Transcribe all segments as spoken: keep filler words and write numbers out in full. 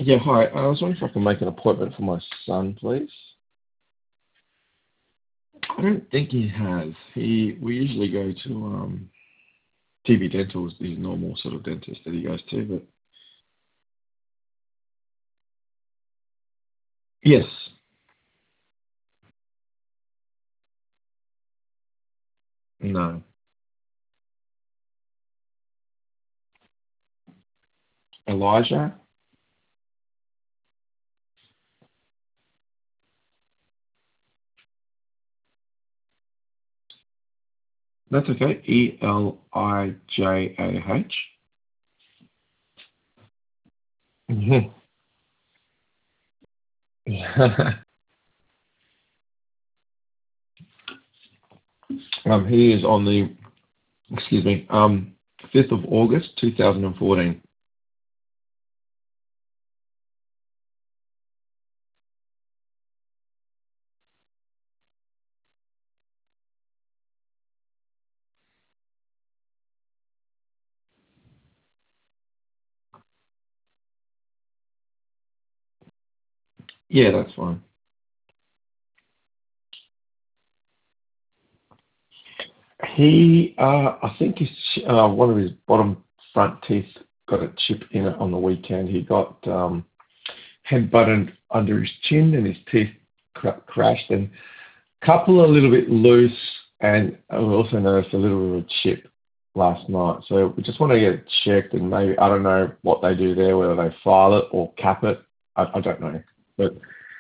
Yeah, hi. I was wondering if I can make an appointment for my son, please. I don't think he has. He we usually go to um T V Dental is the normal sort of dentist that he goes to, but yes, no. Elijah? That's okay. E L I J A H. Mhm. um, he is on the excuse me, um fifth of August two thousand and fourteen. Yeah, that's fine. He, uh, I think his, uh, one of his bottom front teeth got a chip in it on the weekend. He got um, head buttoned under his chin and his teeth cra- crashed, and a couple a little bit loose, and I also noticed a little bit of a chip last night. So we just want to get it checked, and maybe, I don't know what they do there, whether they file it or cap it. I, I don't know. But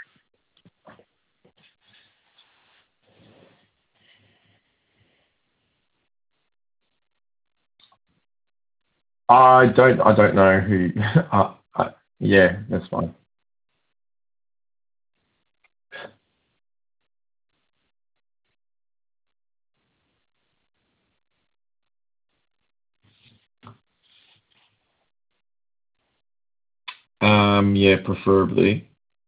I don't, I don't know who, uh, uh, yeah, that's fine. Um, yeah, preferably.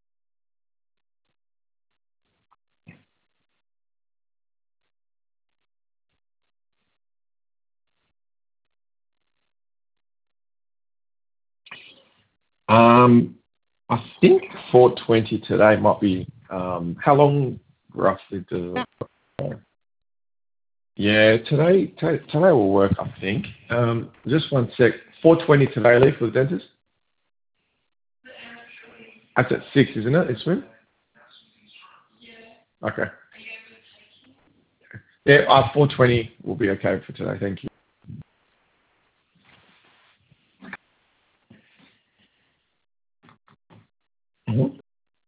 Um, I think four twenty today might be, um, how long roughly does it? Yeah, today, today, today will work, I think. Um, just one sec. four twenty today, Lee, for the dentist? That's at six, isn't it? It's when? Okay. Yeah, uh, four twenty will be okay for today. Thank you. Mm-hmm.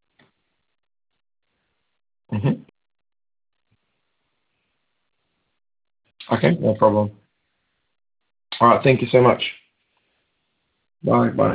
Mm-hmm. Okay, no problem. All right, thank you so much. Bye. Bye.